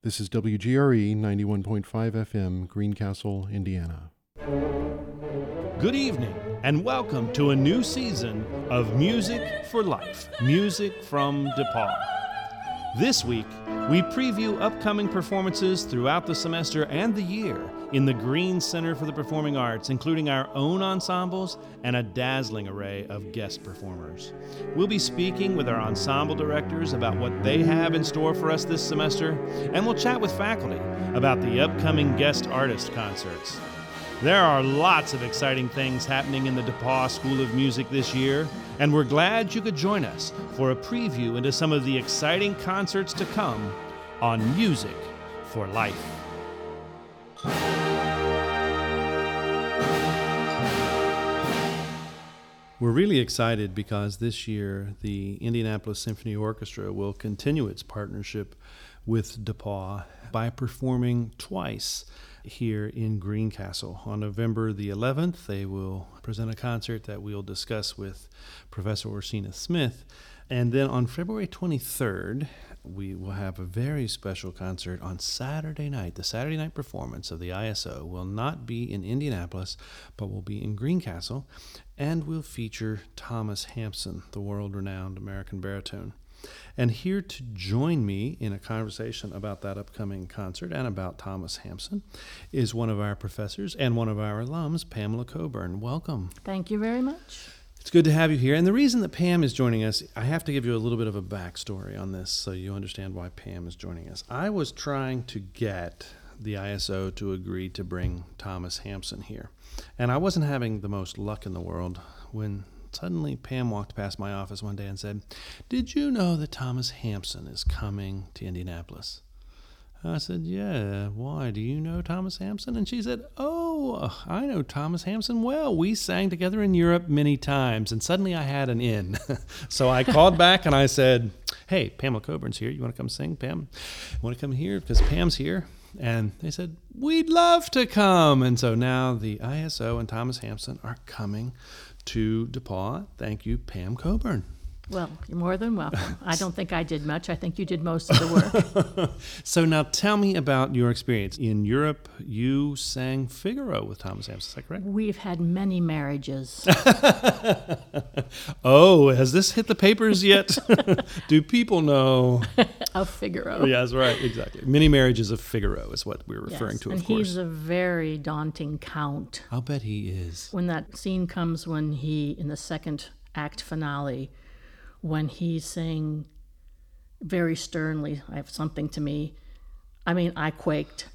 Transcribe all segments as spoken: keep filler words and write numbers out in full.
This is W G R E ninety-one point five F M, Greencastle, Indiana. Good evening, and welcome to a new season of Music for Life, music from DePaul. This week, we preview upcoming performances throughout the semester and the year in the Green Center for the Performing Arts, including our own ensembles and a dazzling array of guest performers. We'll be speaking with our ensemble directors about what they have in store for us this semester, and we'll chat with faculty about the upcoming guest artist concerts. There are lots of exciting things happening in the DePaul School of Music this year, and we're glad you could join us for a preview into some of the exciting concerts to come on Music for Life. We're really excited because this year the Indianapolis Symphony Orchestra will continue its partnership with DePaul by performing twice here in Greencastle. On November the eleventh, they will present a concert that we'll discuss with Professor Orsina Smith. And then on February twenty-third, we will have a very special concert on Saturday night. The Saturday night performance of the I S O will not be in Indianapolis, but will be in Greencastle, and will feature Thomas Hampson, the world-renowned American baritone. And here to join me in a conversation about that upcoming concert and about Thomas Hampson is one of our professors and one of our alums, Pamela Coburn. Welcome. Thank you very much. It's good to have you here. And the reason that Pam is joining us, I have to give you a little bit of a backstory on this so you understand why Pam is joining us. I was trying to get the I S O to agree to bring Thomas Hampson here. And I wasn't having the most luck in the world when suddenly Pam walked past my office one day and said, "Did you know that Thomas Hampson is coming to Indianapolis?" I said, "Yeah, why? Do you know Thomas Hampson?" And she said, "Oh, I know Thomas Hampson well. We sang together in Europe many times." And suddenly I had an in. So I called back and I said, "Hey, Pamela Coburn's here. You want to come sing, Pam? Want to come here? Because Pam's here." And they said, "We'd love to come." And so now the I S O and Thomas Hampson are coming to DePaul. Thank you, Pam Coburn. Well, you're more than welcome. I don't think I did much. I think you did most of the work. So now tell me about your experience. In Europe, you sang Figaro with Thomas Hampson, is that correct? We've had many marriages. Oh, has this hit the papers yet? Do people know? Of Figaro. Yes, right, exactly. Many marriages of Figaro is what we're referring yes, to, of and course. he's a very daunting count. I'll bet he is. When that scene comes when he, in the second act finale, when he's saying very sternly, "I have something to me," I mean, I quaked.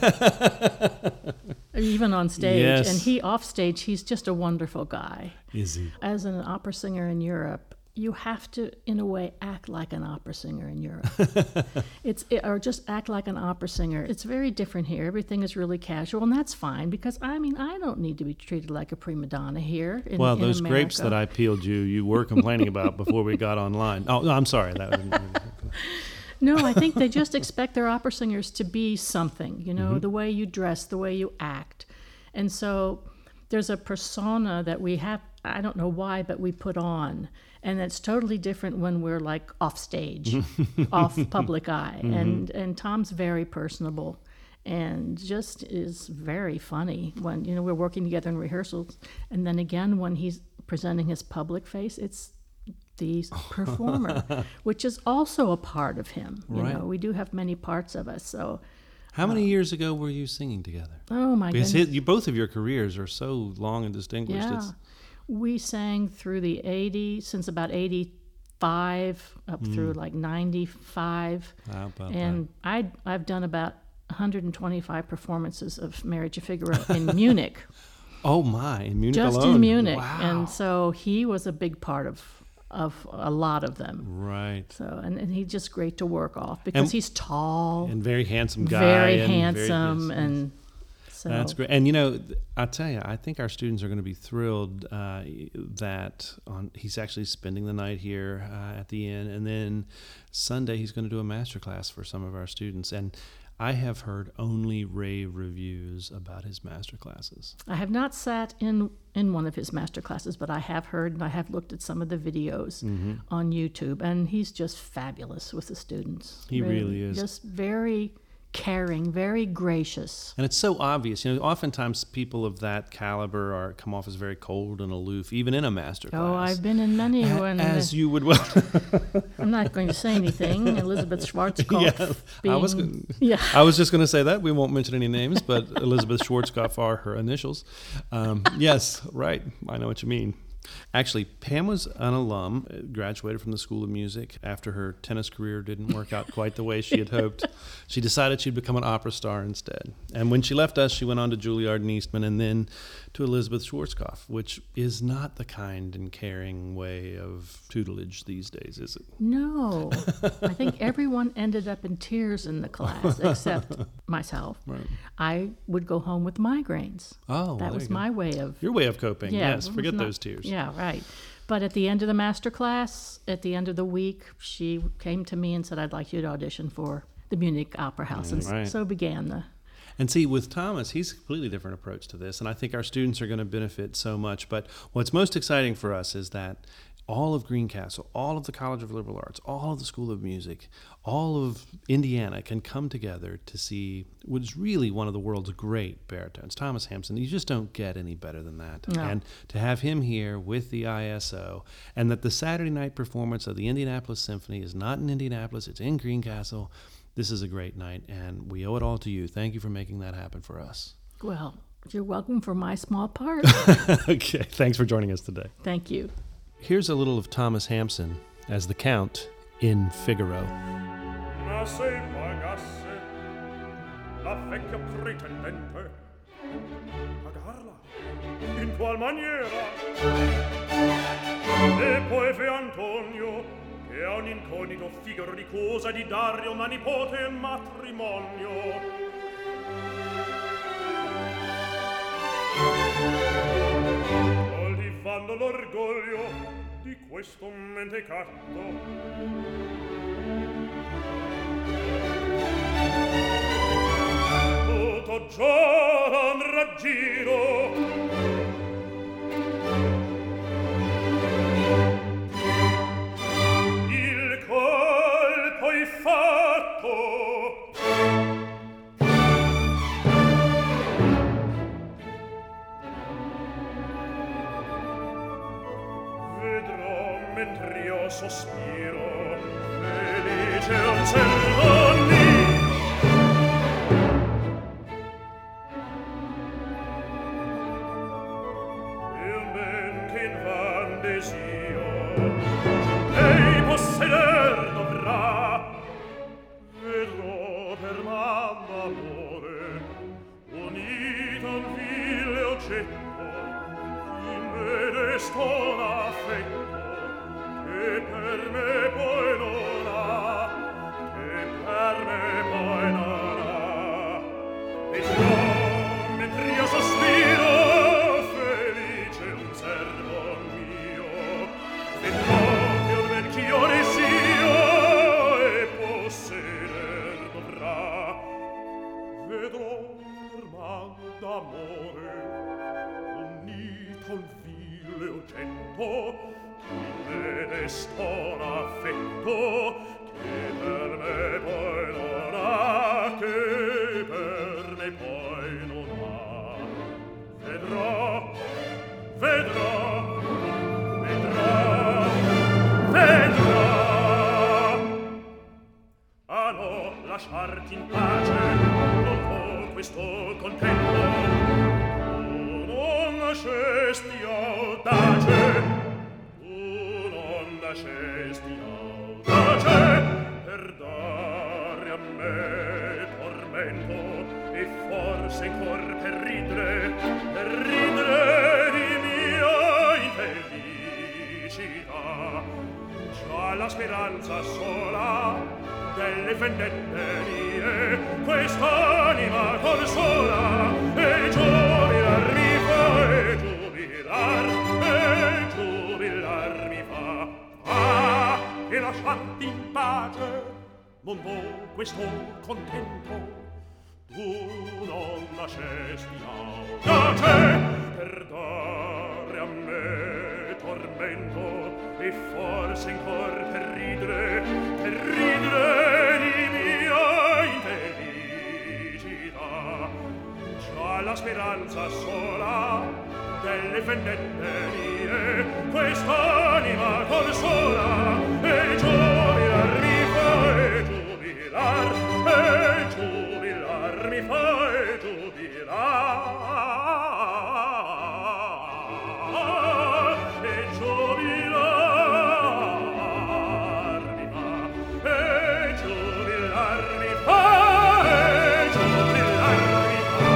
Even on stage. Yes. And he, off stage, he's just a wonderful guy. Is he? As an opera singer in Europe, you have to, in a way, act like an opera singer in Europe. it's it, Or just act like an opera singer. It's very different here. Everything is really casual, and that's fine, because, I mean, I don't need to be treated like a prima donna here in, well, in those America. grapes that I peeled you, you were complaining about before we got online. Oh, no, I'm sorry. That was, No, I think they just expect their opera singers to be something, you know, Mm-hmm. the way you dress, the way you act. And so there's a persona that we have, I don't know why, but we put on. And it's totally different when we're like off stage, off public eye. Mm-hmm. And and Tom's very personable and just is very funny when, you know, we're working together in rehearsals. And then again, when he's presenting his public face, it's the performer, which is also a part of him. You right. know, we do have many parts of us. So, how many uh, years ago were you singing together? Oh my because goodness! His, you, both of your careers are so long and distinguished. Yeah, It's... we sang through the eighties, since about eighty-five up mm. through like ninety-five. How about and that? I I've done about one hundred twenty-five performances of Marriage of Figaro in Munich. Oh my! In Munich Just alone. in Munich, wow. And so he was a big part of. of a lot of them. Right. So, and, and he's just great to work off because and, he's tall. And very handsome guy. Very and handsome. Very, and so. That's great. And, you know, I tell you, I think our students are going to be thrilled uh, that on, he's actually spending the night here uh, at the inn. And then Sunday he's going to do a master class for some of our students. And I have heard only rave reviews about his master classes. I have not sat in, in one of his master classes, but I have heard and I have looked at some of the videos mm-hmm. on YouTube, and he's just fabulous with the students. He really, really is. Just very caring, very gracious. And it's so obvious. You know, oftentimes people of that caliber are come off as very cold and aloof, even in a master class. Oh, I've been in many A- when As you would well. I'm not going to say anything. Elizabeth Schwarzkopf. Yeah, being, I was gonna, yeah. I was just going to say that. We won't mention any names, but Elizabeth Schwarzkopf are her initials. Um, yes, right. I know what you mean. Actually, Pam was an alum, graduated from the School of Music. After her tennis career didn't work out quite the way she had hoped, she decided she'd become an opera star instead. And when she left us, she went on to Juilliard and Eastman and then to Elizabeth Schwarzkopf, which is not the kind and caring way of tutelage these days, is it? No. I think everyone ended up in tears in the class except myself. Right. I would go home with migraines. Oh, that there was you go. my way of Your way of coping. Yeah, Yes, it forget was not- those tears. Yeah, right. But at the end of the master class, at the end of the week, she came to me and said, I'd like you to audition for the Munich Opera House. And Right. so began the... And see, with Thomas, he's a completely different approach to this, and I think our students are going to benefit so much. But what's most exciting for us is that all of Greencastle, all of the College of Liberal Arts, all of the School of Music, all of Indiana can come together to see what is really one of the world's great baritones, Thomas Hampson. You just don't get any better than that. No. And to have him here with the I S O, and that the Saturday night performance of the Indianapolis Symphony is not in Indianapolis, it's in Greencastle. This is a great night, and we owe it all to you. Thank you for making that happen for us. Well, you're welcome for my small part. Okay, thanks for joining us today. Thank you. Here's a little of Thomas Hampson as the Count in Figaro. Ma se pagasse la vecchia pretendente, pagarla in qual maniera? E poi fe Antonio, che ha un incognito Figaro di cosa di Dario ma nipote in matrimonio. Coltivando l'orgoglio di questo mentecatto, tutto già un raggiro il colpo è fatto. Vedrò mentr'io sospiro felice un servo mio. Il men che in van desio lei posseder dovrà. Vedrò per man d'amore unito un vile oggetto in me desto un affetto che per me poi non ha, che per me poi non ha. Vedrò mentr'io sospiro felice un servo mio. Vedrò che un vecchio desio e posseder dovrà. Vedrò per man d'amore unito un vile oggetto in me desto un affetto che per me poi non ha, che per me poi non ha. Vedrò, vedrò, vedrò, vedrò. Ah no, lasciarti in pace, non ho questo contento. Tu non lasciesti audace, tu non lasciesti audace per dare a me tormento e forse ancor per ridere, per ridere di mia infelicità. Già la speranza sola delle vendette mie quest'anima consola e giubilar mi fa, e giubilar, e giubilar mi fa. Ah, e lasciarti in pace non vo questo contento. Tu non lasciesti audace per dare a me tormento e forse ancor per ridere, per ridere di mia speranza sola delle vendette mie, quest'anima consola e giubilar mi fa e giubilar e giubilar mi fa e giubilar e giubilar mi fa e giubilar mi fa e giubilar mi fa.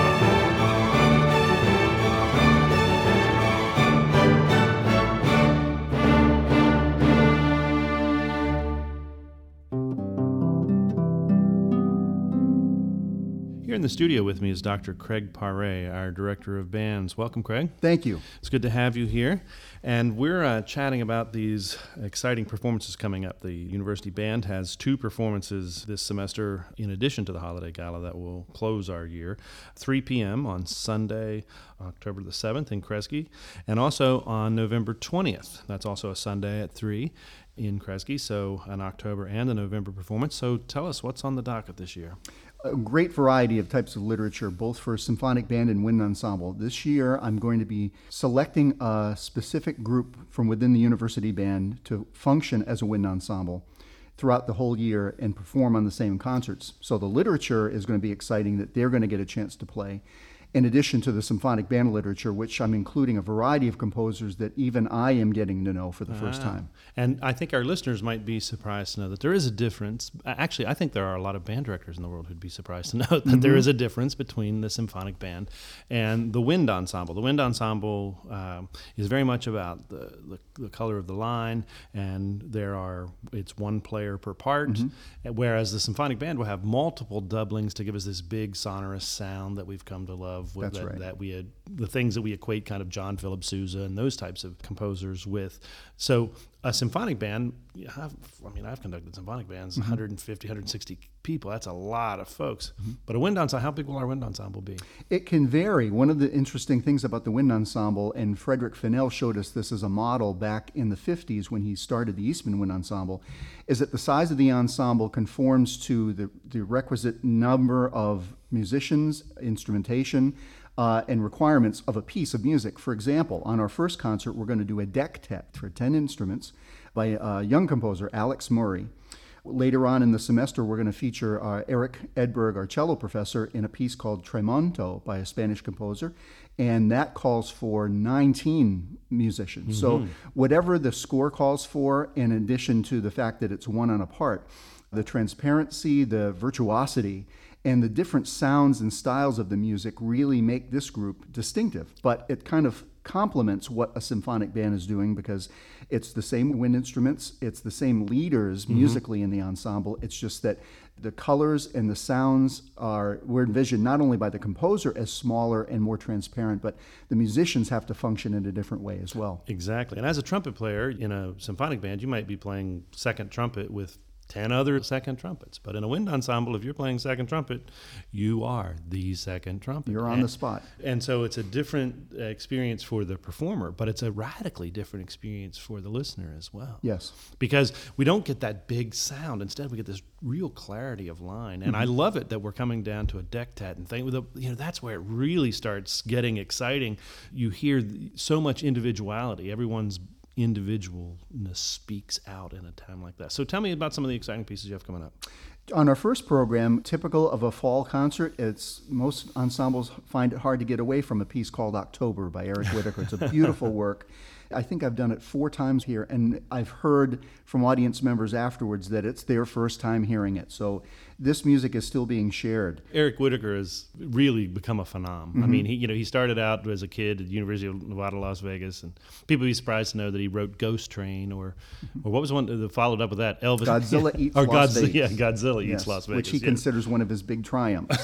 Here in the studio with me is Doctor Craig Paré, our Director of Bands. Welcome, Craig. Thank you. It's good to have you here. And we're uh, chatting about these exciting performances coming up. The University Band has two performances this semester in addition to the Holiday Gala that will close our year. three p.m. on Sunday, October the seventh in Kresge, and also on November twentieth. That's also a Sunday at three in Kresge, so an October and a November performance. So tell us, what's on the docket this year? A great variety of types of literature, both for symphonic band and wind ensemble. This year, I'm going to be selecting a specific group from within the university band to function as a wind ensemble throughout the whole year and perform on the same concerts. So the literature is going to be exciting that they're going to get a chance to play, in addition to the symphonic band literature, which I'm including a variety of composers that even I am getting to know for the first Ah. time. And I think our listeners might be surprised to know that there is a difference. Actually, I think there are a lot of band directors in the world who'd be surprised to know that Mm-hmm. there is a difference between the symphonic band and the wind ensemble. The wind ensemble um, is very much about the, the, the color of the line, and there are it's one player per part, Mm-hmm. whereas the symphonic band will have multiple doublings to give us this big sonorous sound that we've come to love. With That's that, right. that we had the things that we equate kind of John Philip Sousa and those types of composers with. So a symphonic band, you have, I mean, I've conducted symphonic bands, Mm-hmm. one hundred fifty, one hundred sixty people. That's a lot of folks. But a wind ensemble, how big will our wind ensemble be? It can vary. One of the interesting things about the wind ensemble, and Frederick Fennell showed us this as a model back in the fifties when he started the Eastman Wind Ensemble, is that the size of the ensemble conforms to the, the requisite number of musicians, instrumentation, uh, and requirements of a piece of music. For example, on our first concert, we're going to do a dectet for ten instruments by a young composer, Alex Murray. Later on in the semester, we're going to feature uh, Eric Edberg, our cello professor, in a piece called Tremonto by a Spanish composer, and that calls for nineteen musicians. Mm-hmm. So whatever the score calls for, in addition to the fact that it's one on a part, the transparency, the virtuosity, and the different sounds and styles of the music really make this group distinctive. But it kind of complements what a symphonic band is doing because it's the same wind instruments, it's the same leaders musically in the ensemble. It's just that the colors and the sounds are were envisioned not only by the composer as smaller and more transparent, but the musicians have to function in a different way as well. Exactly. And as a trumpet player in a symphonic band, you might be playing second trumpet with ten other second trumpets. But in a wind ensemble, if you're playing second trumpet, you are the second trumpet. You're on and, the spot. And so it's a different uh, experience for the performer, but it's a radically different experience for the listener as well. Yes. Because we don't get that big sound. Instead, we get this real clarity of line. And Mm-hmm. I love it that we're coming down to a dectet and thing. You know, that's where it really starts getting exciting. You hear so much individuality. Everyone's individualness speaks out in a time like that. So tell me about some of the exciting pieces you have coming up. On our first program, typical of a fall concert, it's most ensembles find it hard to get away from a piece called October by Eric Whitacre. It's a beautiful work. I think I've done it four times here, and I've heard from audience members afterwards that it's their first time hearing it. So this music is still being shared. Eric Whitacre has really become a phenom. Mm-hmm. I mean, he you know he started out as a kid at the University of Nevada, Las Vegas, and people would be surprised to know that he wrote Ghost Train, or or what was one that followed up with that? Elvis. Godzilla Eats or Las Godzilla, Vegas. Yeah, Godzilla Eats Yes, Las Vegas. which he yeah. considers one of his big triumphs.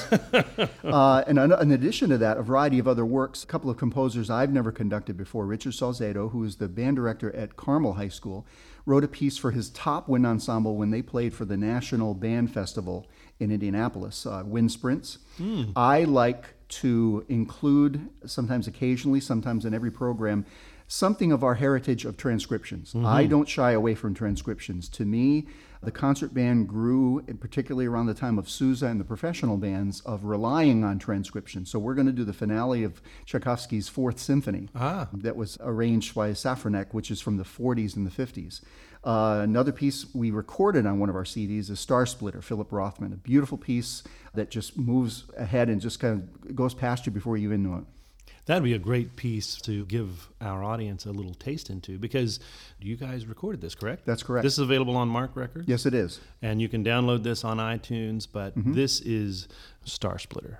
uh, and in addition to that, a variety of other works. A couple of composers I've never conducted before. Richard Salcedo, who is the band director at Carmel High School, wrote a piece for his top wind ensemble when they played for the National Band Festival in Indianapolis, uh, Wind Sprints. I like to include, sometimes occasionally, sometimes in every program, something of our heritage of transcriptions. Mm-hmm. I don't shy away from transcriptions. To me, the concert band grew, particularly around the time of Sousa and the professional bands, of relying on transcription. So we're going to do the finale of Tchaikovsky's Fourth Symphony Ah. that was arranged by Safranek, which is from the forties and the fifties. Uh, another piece we recorded on one of our C Ds is Star Splitter, Philip Rothman, a beautiful piece that just moves ahead and just kind of goes past you before you even know it. That'd be a great piece to give our audience a little taste into, because you guys recorded this, correct? That's correct. This is available on Mark Records? Yes, it is. And you can download this on iTunes, but Mm-hmm. this is Star Splitter.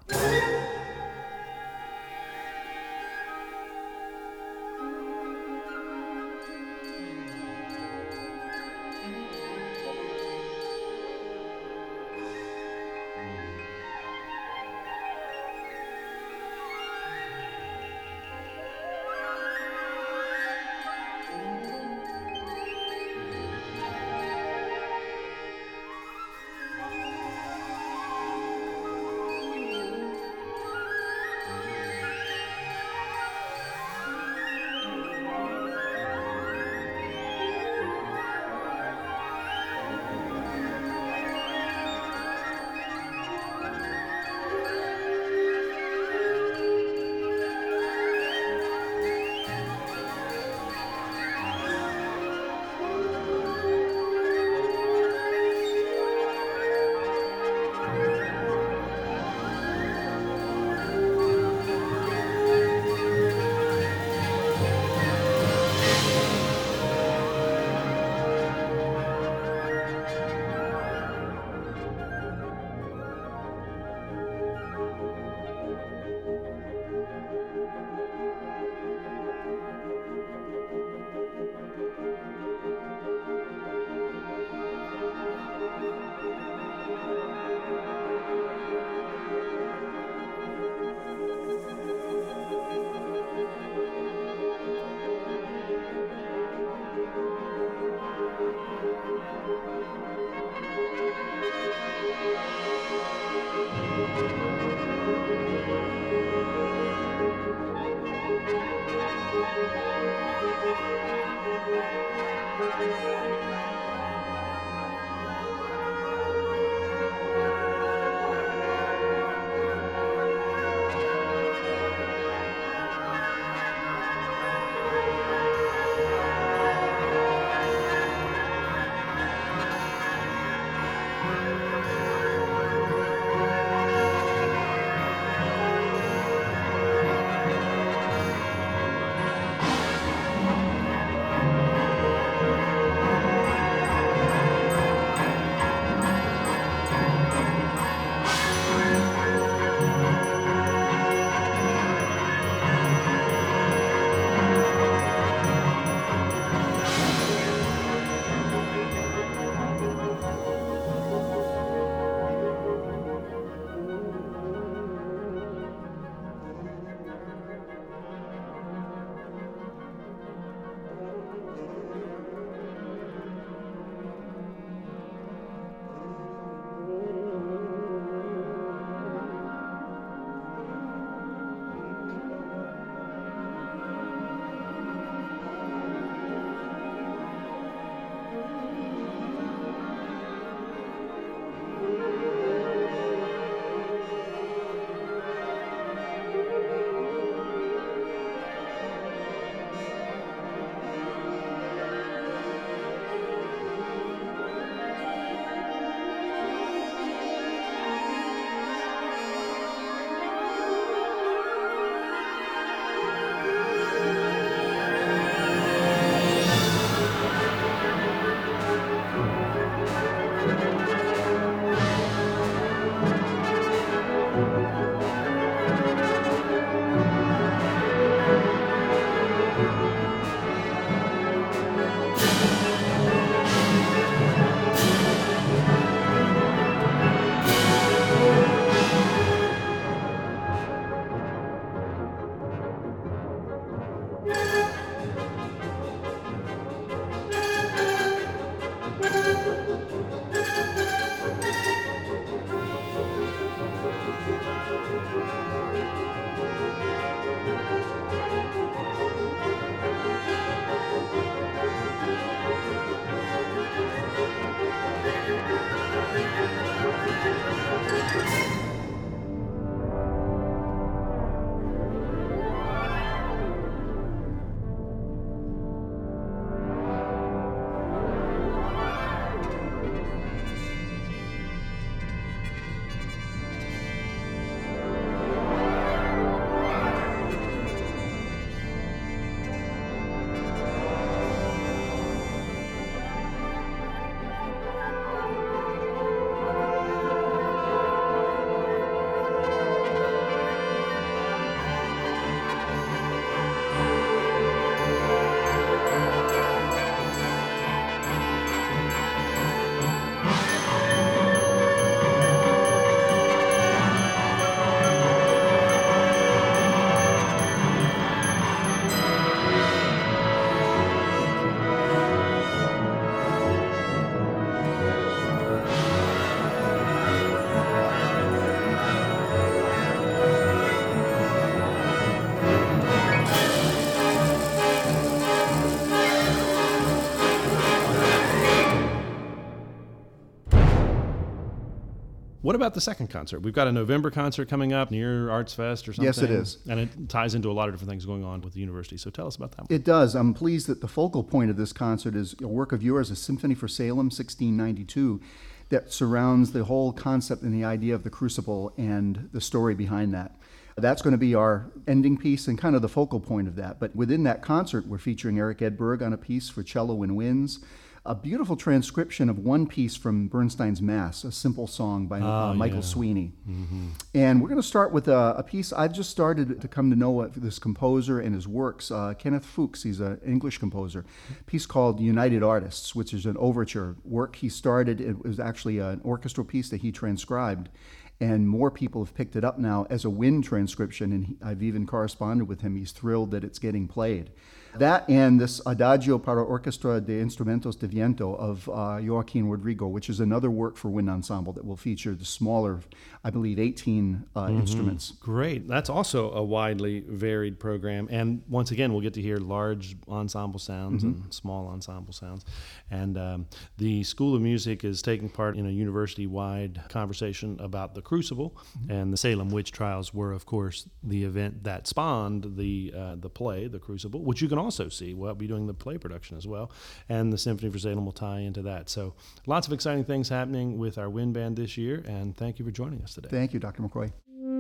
What about the second concert? We've got a November concert coming up near Arts Fest or something. Yes, it is. And it ties into a lot of different things going on with the university. So tell us about that one. It does. I'm pleased that the focal point of this concert is a work of yours, A Symphony for Salem, sixteen ninety-two, that surrounds the whole concept and the idea of the crucible and the story behind that. That's going to be our ending piece and kind of the focal point of that. But within that concert, we're featuring Eric Edberg on a piece for cello and winds, a beautiful transcription of one piece from Bernstein's Mass, a simple song by Oh, uh, Michael yeah. Sweeney. And we're going to start with a, a piece I've just started to come to know this composer and his works. Uh, Kenneth Fuchs, he's an English composer. A piece called United Artists, which is an overture work he started. It was actually an orchestral piece that he transcribed. And more people have picked it up now as a wind transcription, and he, I've even corresponded with him. He's thrilled that it's getting played. That and this Adagio para Orchestra de Instrumentos de Viento of uh, Joaquin Rodrigo, which is another work for wind ensemble that will feature the smaller, I believe, eighteen uh, mm-hmm. instruments. Great. That's also a widely varied program. And once again, we'll get to hear large ensemble sounds mm-hmm. and small ensemble sounds. And um, the School of Music is taking part in a university-wide conversation about the Crucible. Mm-hmm. And the Salem Witch Trials were, of course, the event that spawned the uh, the play, The Crucible, which you can also see. We'll be doing the play production as well, and the Symphony for Salem will tie into that. So lots of exciting things happening with our wind band this year, and thank you for joining us today. Thank you, Doctor McCoy.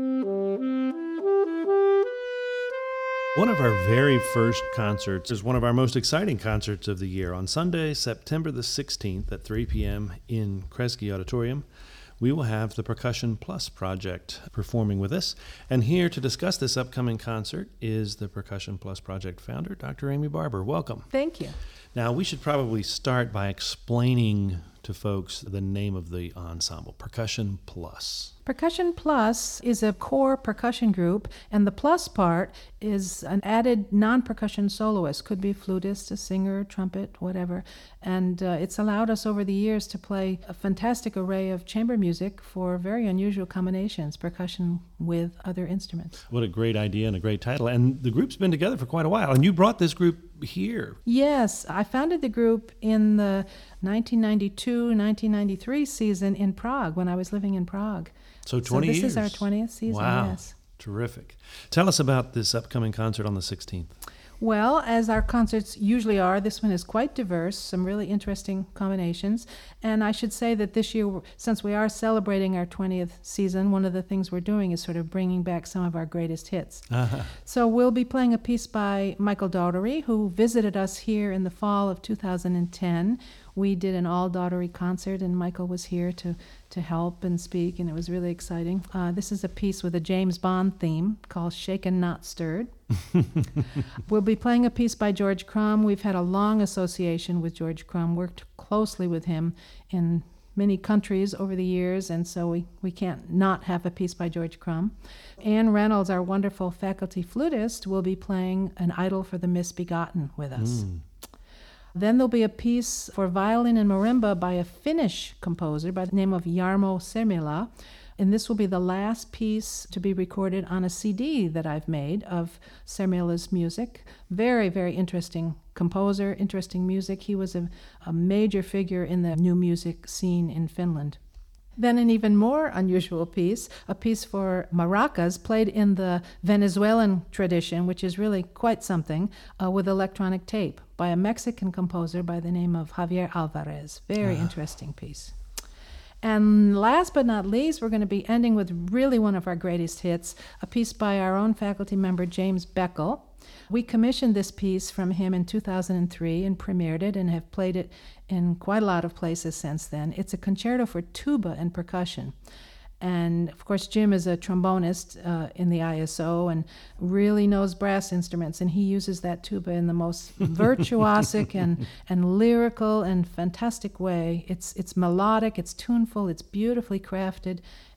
One of our very first concerts is one of our most exciting concerts of the year. On Sunday, September the sixteenth at three p.m. in Kresge Auditorium, we will have the Percussion Plus Project performing with us. And here to discuss this upcoming concert is the Percussion Plus Project founder, Doctor Amy Barber. Welcome. Thank you. Now, we should probably start by explaining to folks the name of the ensemble, Percussion Plus. Percussion Plus is a core percussion group, and the plus part is an added non-percussion soloist. Could be a flutist, a singer, trumpet, whatever. And uh, it's allowed us over the years to play a fantastic array of chamber music for very unusual combinations, percussion with other instruments. What a great idea and a great title. And the group's been together for quite a while, and you brought this group here. Yes, I founded the group in the nineteen ninety-two nineteen ninety-three season in Prague, when I was living in Prague. So twenty so this years. is our twentieth season, wow. yes. Terrific. Tell us about this upcoming concert on the sixteenth. Well, as our concerts usually are, this one is quite diverse, some really interesting combinations. And I should say that this year, since we are celebrating our twentieth season, one of the things we're doing is sort of bringing back some of our greatest hits. Uh-huh. So we'll be playing a piece by Michael Daughtery, who visited us here in the fall of two thousand ten. We did an all-Daughtery concert, and Michael was here to, to help and speak, and it was really exciting. Uh, this is a piece with a James Bond theme called Shaken Not Stirred. We'll be playing a piece by George Crumb. We've had a long association with George Crumb, worked closely with him in many countries over the years, and so we, we can't not have a piece by George Crumb. Ann Reynolds, our wonderful faculty flutist, will be playing an Idyll for the Misbegotten with us. Mm. Then there'll be a piece for violin and marimba by a Finnish composer by the name of Jarmo Sermila. And this will be the last piece to be recorded on a C D that I've made of Sermila's music. Very, very interesting composer, interesting music. He was a, a major figure in the new music scene in Finland. Then an even more unusual piece, a piece for maracas played in the Venezuelan tradition, which is really quite something, uh, with electronic tape by a Mexican composer by the name of Javier Alvarez. Very uh. interesting piece. And last but not least, we're going to be ending with really one of our greatest hits, a piece by our own faculty member, James Beckel. We commissioned this piece from him in two thousand three and premiered it and have played it in quite a lot of places since then. It's a concerto for tuba and percussion. And, of course, Jim is a trombonist uh, in the I S O and really knows brass instruments, and he uses that tuba in the most virtuosic and, and lyrical and fantastic way. It's, it's melodic, it's tuneful, it's beautifully crafted,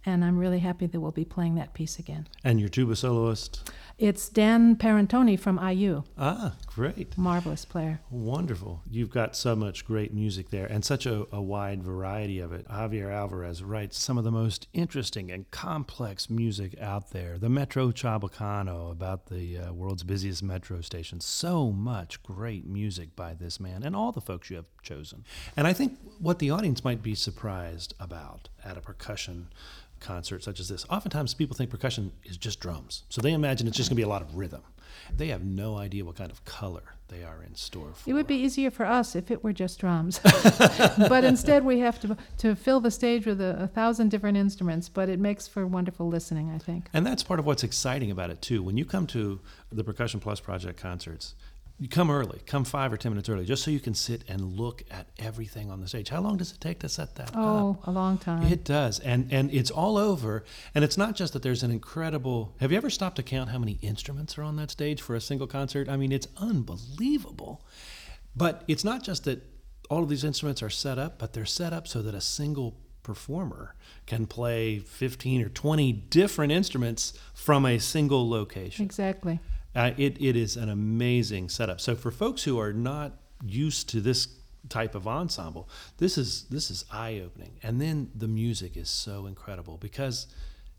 and I'm really happy that we'll be playing that piece again. And your tuba soloist? It's Dan Parentoni from I U. Ah, great. Marvelous player. Wonderful. You've got so much great music there and such a, a wide variety of it. Javier Alvarez writes some of the most interesting and complex music out there. The Metro Chabacano, about the uh, world's busiest metro station. So much great music by this man and all the folks you have chosen. And I think what the audience might be surprised about at a percussion concert such as this, oftentimes people think percussion is just drums. So they imagine it's just going to be a lot of rhythm. They have no idea what kind of color they are in store for. It would be easier for us if it were just drums. But instead we have to to fill the stage with a, a thousand different instruments, but it makes for wonderful listening, I think. And that's part of what's exciting about it, too. When you come to the Percussion Plus Project concerts, you come early, come five or ten minutes early, just so you can sit and look at everything on the stage. How long does it take to set that Oh, up? a long time. It does, and and it's all over. And it's not just that there's an incredible. Have you ever stopped to count how many instruments are on that stage for a single concert? I mean, it's unbelievable. But it's not just that all of these instruments are set up, but they're set up so that a single performer can play fifteen or twenty different instruments from a single location. Exactly. Uh, it, it is an amazing setup. So for folks who are not used to this type of ensemble, this is this is eye-opening. And then the music is so incredible because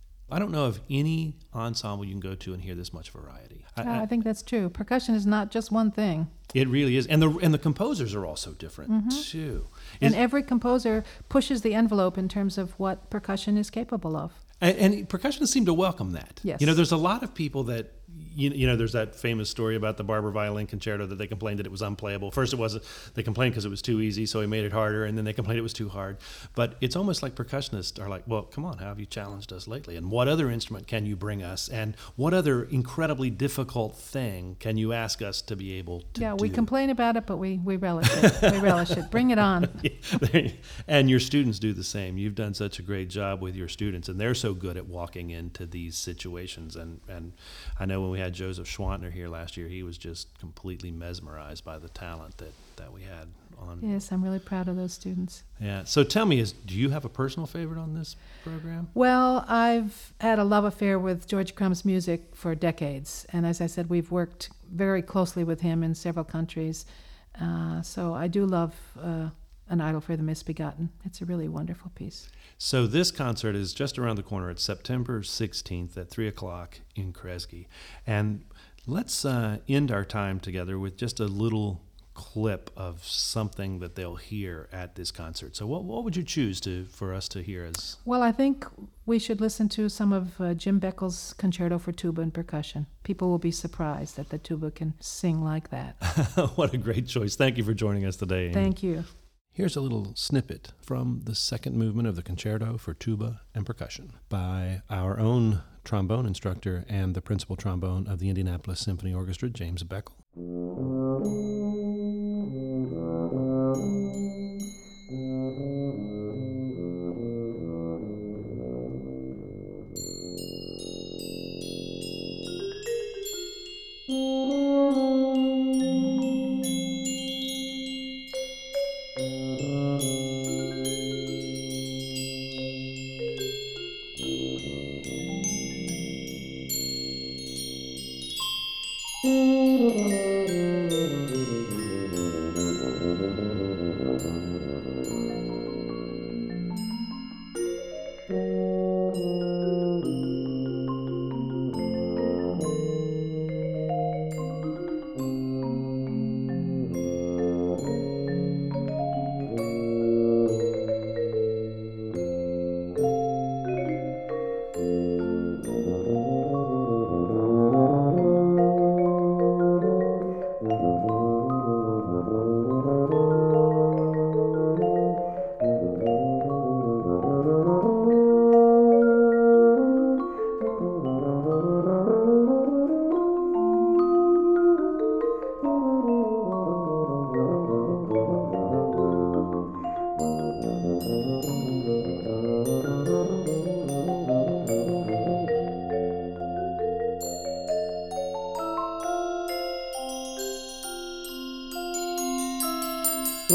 I don't know of any ensemble you can go to and hear this much variety. I, Uh, I think that's true. Percussion is not just one thing. It really is. And the and the composers are also different, Mm-hmm. too. And Is- every composer pushes the envelope in terms of what percussion is capable of. And, and percussionists seem to welcome that. Yes. You know, there's a lot of people that, you, you know, there's that famous story about the Barber Violin Concerto that they complained that it was unplayable. First it was, they complained because it was too easy, so he made it harder, and then they complained it was too hard. But it's almost like percussionists are like, well, come on, how have you challenged us lately? And what other instrument can you bring us? And what other incredibly difficult thing can you ask us to be able to Yeah, do? we complain about it, but we, we relish it. We relish it. Bring it on. And your students do the same. You've done such a great job with your students, and they're so good at walking into these situations. And, and I know when we had Joseph Schwantner here last year, he was just completely mesmerized by the talent that, that we had on. Yes, I'm really proud of those students. Yeah. So tell me, is do you have a personal favorite on this program? Well, I've had a love affair with George Crumb's music for decades. And as I said, we've worked very closely with him in several countries. Uh, so I do love uh, An Idol for the Misbegotten. It's a really wonderful piece. So this concert is just around the corner. It's September sixteenth at three o'clock in Kresge. And let's uh, end our time together with just a little clip of something that they'll hear at this concert. So what what would you choose to for us to hear as? Well, I think we should listen to some of uh, Jim Beckel's Concerto for Tuba and Percussion. People will be surprised that the tuba can sing like that. What a great choice. Thank you for joining us today, Amy. Thank you. Here's a little snippet from the second movement of the Concerto for Tuba and Percussion by our own trombone instructor and the principal trombone of the Indianapolis Symphony Orchestra, James Beckel.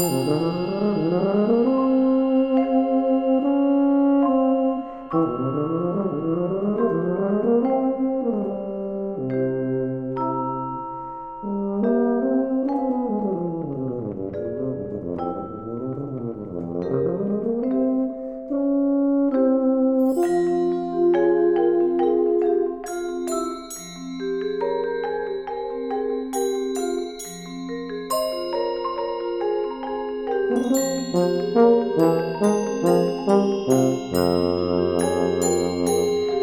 Thank you.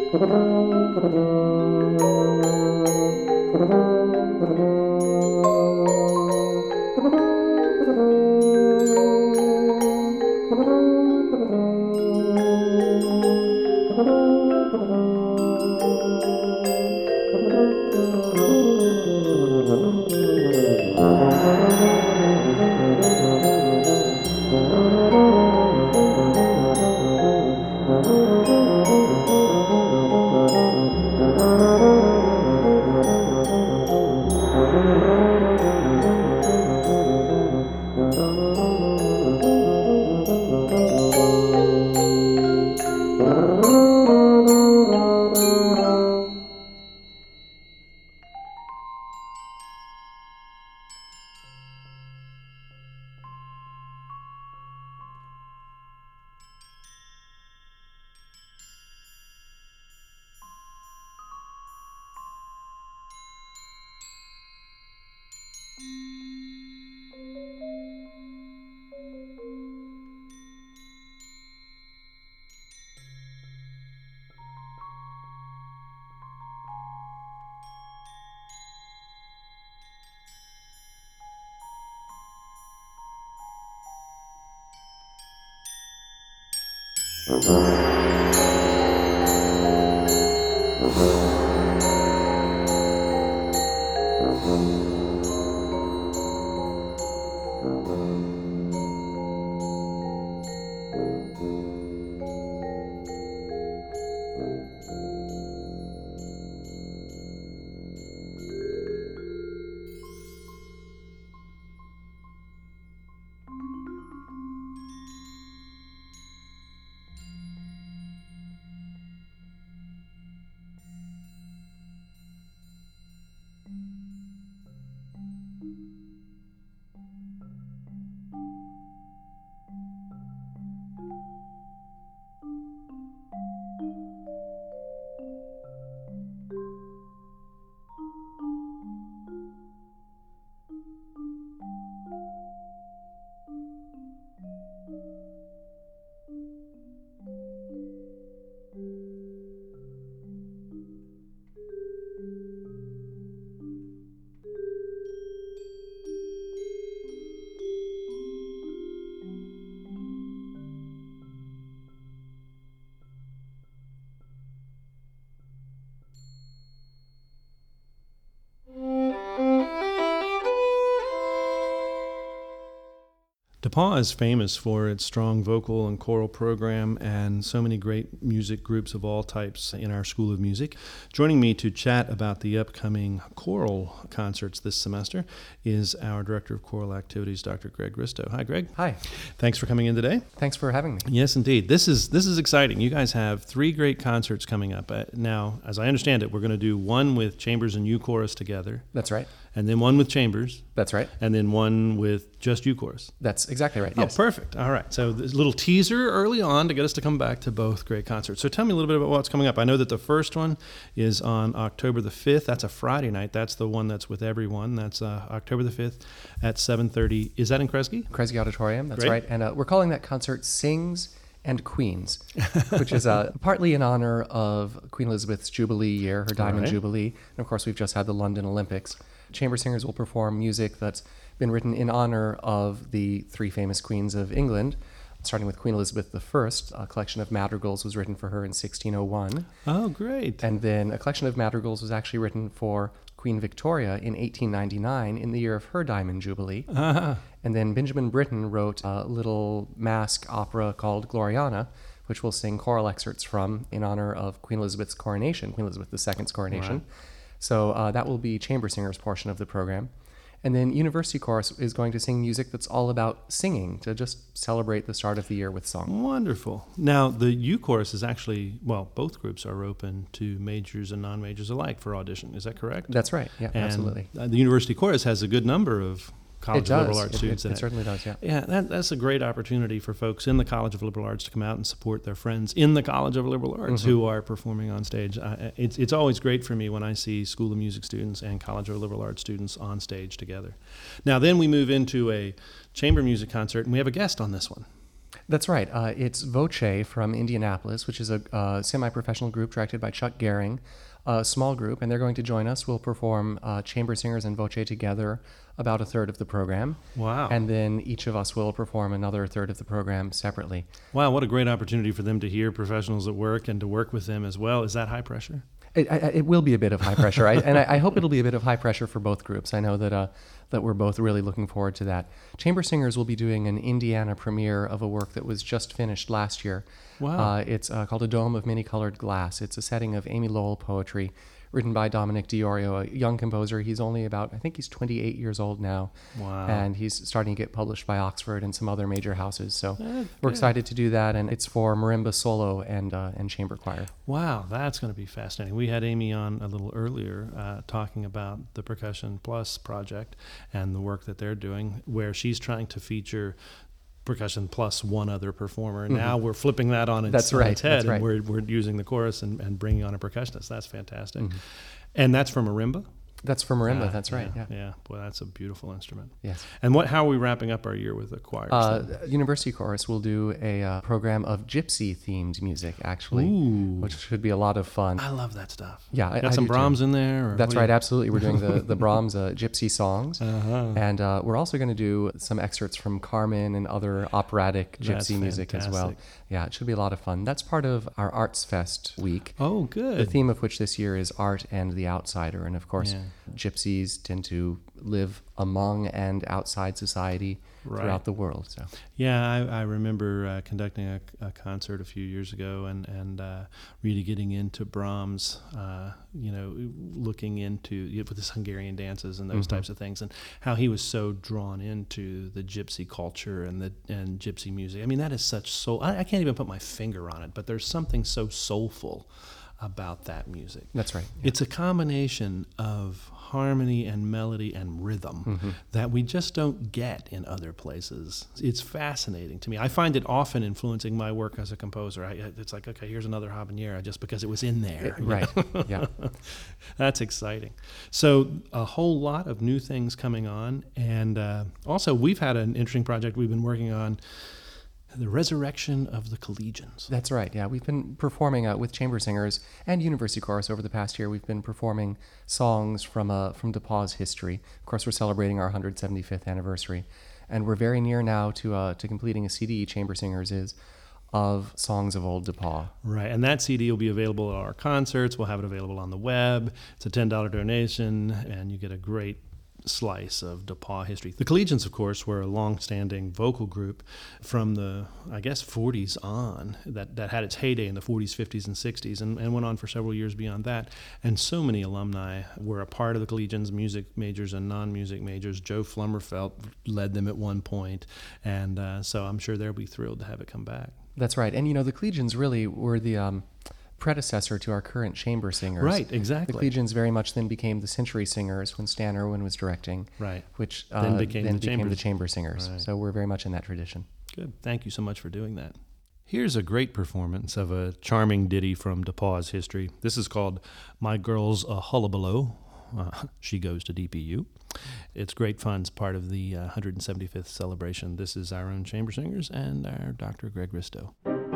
DePauw is famous for its strong vocal and choral program and so many great music groups of all types in our School of Music. Joining me to chat about the upcoming choral concerts this semester is our Director of Choral Activities, Doctor Greg Risto. Hi, Greg. Hi. Thanks for coming in today. Thanks for having me. Yes, indeed. This is this is exciting. You guys have three great concerts coming up. Uh, now, as I understand it, we're going to do one with Chambers and U Chorus together. That's right. And then one with Chambers. That's right. And then one with just U Chorus. That's exactly right. Oh, Yes. perfect. All right. So there's a little teaser early on to get us to come back to both great concerts. So tell me a little bit about what's coming up. I know that the first one is on October the fifth. That's a Friday night. That's the one that's with everyone. That's uh, October the fifth at seven thirty. Is that in Kresge? Kresge Auditorium. That's Great. right. And uh, we're calling that concert Sings and Queens, which is uh, partly in honor of Queen Elizabeth's Jubilee year, her Diamond right. Jubilee. And of course, we've just had the London Olympics. Chamber singers will perform music that's been written in honor of the three famous queens of England, starting with Queen Elizabeth the First. A collection of madrigals was written for her in sixteen oh one. Oh, great. And then a collection of madrigals was actually written for Queen Victoria in eighteen ninety-nine, in the year of her Diamond Jubilee. Uh-huh. And then Benjamin Britten wrote a little masque opera called Gloriana, which we'll sing choral excerpts from in honor of Queen Elizabeth's coronation, Queen Elizabeth the Second's coronation. Right. So uh, that will be chamber singers portion of the program. And then University Chorus is going to sing music that's all about singing, to just celebrate the start of the year with song. Wonderful. Now, the U Chorus is actually, well, both groups are open to majors and non-majors alike for audition. Is that correct? That's right. Yeah, and absolutely. uh, the University Chorus has a good number of College It of Liberal does. Arts It- students it- in it certainly does, yeah. Yeah, that, that's a great opportunity for folks in the College of Liberal Arts to come out and support their friends in the College of Liberal Arts Mm-hmm. who are performing on stage. Uh, it's, it's always great for me when I see School of Music students and College of Liberal Arts students on stage together. Now, then we move into a chamber music concert, and we have a guest on this one. That's right. Uh, it's Voce from Indianapolis, which is a uh, semi-professional group directed by Chuck Gehring, a small group, and they're going to join us. We'll perform uh, chamber singers and Voce together about a third of the program. Wow. And then each of us will perform another third of the program separately. Wow, what a great opportunity for them to hear professionals at work and to work with them as well. Is that high pressure? It, I, it will be a bit of high pressure, I, and I, I hope it'll be a bit of high pressure for both groups. I know that uh, that we're both really looking forward to that. Chamber Singers will be doing an Indiana premiere of a work that was just finished last year. Wow. Uh, it's uh, called A Dome of Many-Colored Glass. It's a setting of Amy Lowell poetry, written by Dominic DiOrio, a young composer. He's only about, I think he's twenty-eight years old now. Wow. And he's starting to get published by Oxford and some other major houses. So Uh, we're good. excited to do that, and it's for marimba solo and uh, and chamber choir. Wow, that's going to be fascinating. We had Amy on a little earlier uh, talking about the Percussion Plus project and the work that they're doing, where she's trying to feature Percussion plus one other performer. And now we're flipping that on its, That's on right, its head, that's right. and we're, we're using the chorus and, and bringing on a percussionist. That's fantastic. Mhm. And that's from marimba? That's for marimba, Ah, that's right, yeah. Yeah, boy, that's a beautiful instrument. Yes. And what? How are we wrapping up our year with the choir? Uh, University Chorus will do a uh, program of gypsy-themed music, actually, Ooh. which should be a lot of fun. I love that stuff. Yeah, I, Got I some do too. Brahms in there? Or That's what right, do you- absolutely. We're doing the, the Brahms uh, gypsy songs. Uh-huh. And uh, we're also going to do some excerpts from Carmen and other operatic That's gypsy music as well. fantastic. Yeah, it should be a lot of fun. That's part of our Arts Fest week. Oh, The good. theme of which this year is art and the outsider. And of course, Yeah. gypsies tend to live among and outside society Right. throughout the world. So Yeah, I, I remember uh, conducting a, a concert a few years ago and, and uh, really getting into Brahms, uh, you know, looking into you know, with his Hungarian dances and those Mhm. types of things, and how he was so drawn into the gypsy culture and the and gypsy music. I mean, that is such soul. I, I can't even put my finger on it, but there's something so soulful about that music. that's right. It's a combination of harmony and melody and rhythm Mm-hmm. that we just don't get in other places. It's fascinating to me. I find it often influencing my work as a composer. I, it's like, okay, here's another habanera just because it was in there. you Right. know? Yeah. That's exciting. So a whole lot of new things coming on. And uh, also, we've had an interesting project we've been working on, the resurrection of the collegians. That's right. Yeah, we've been performing uh, with chamber singers and University Chorus over the past year. We've been performing songs from uh, from DePauw's history. Of course, we're celebrating our one hundred seventy-fifth anniversary, and we're very near now to uh, to completing a C D. Chamber Singers is of songs of old DePauw. Right, and that C D will be available at our concerts. We'll have it available on the web. It's a ten dollars donation, and you get a great slice of DePauw history. The Collegians, of course, were a long-standing vocal group from the, I guess, forties on, that, that had its heyday in the forties, fifties, and sixties, and, and went on for several years beyond that. And so many alumni were a part of the Collegians, music majors and non-music majors. Joe Flummerfelt led them at one point, and uh, so I'm sure they'll be thrilled to have it come back. That's right. And you know, the Collegians really were the um, predecessor to our current chamber singers. Right, exactly. The Collegians very much then became the Century Singers when Stan Irwin was directing. Right. Which uh, Then became the became Chambers. the chamber singers. Right. So we're very much in that tradition. Good. Thank you so much for doing that. Here's a great performance of a charming ditty from DePauw's history. This is called My Girl's a Hullabaloo. Uh, she goes to D P U. It's great fun. It's part of the uh, one hundred seventy-fifth celebration. This is our own chamber singers and our Doctor Greg Risto.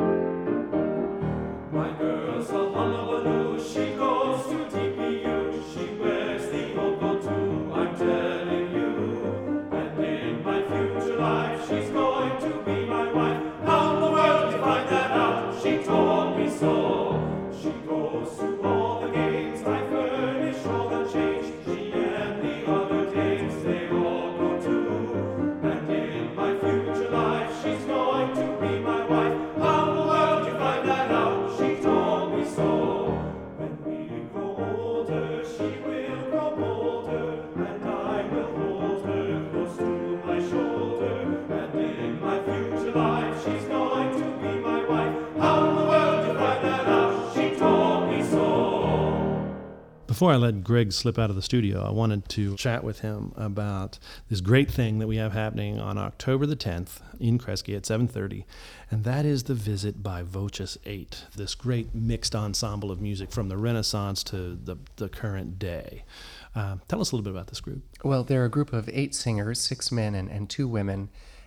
My girl's a hullabaloo, she goes to D P U. She wears the old gold too, I'm telling you. And in my future life, she's going to be my wife. How in the world did you find that out? She told me so. She goes to all the games, I furnish all the change. She and the other dames, they all go too. And in my future life, she's going to be my wife. How in the world did you find that out? She told me so. When we grow older, she will grow bolder, and I will hold her close to my shoulder. And in my future life, she's going to be my wife. How in the world did you find that out? She told me so. Before I let Greg slip out of the studio, I wanted to chat with him about this great thing that we have happening on October the tenth in Kresge at seven thirty, and that is the visit by Voces eight, this great mixed ensemble of music from the Renaissance to the, the current day. Uh, tell us a little bit about this group. Well, they're a group of eight singers, six men and, and two women,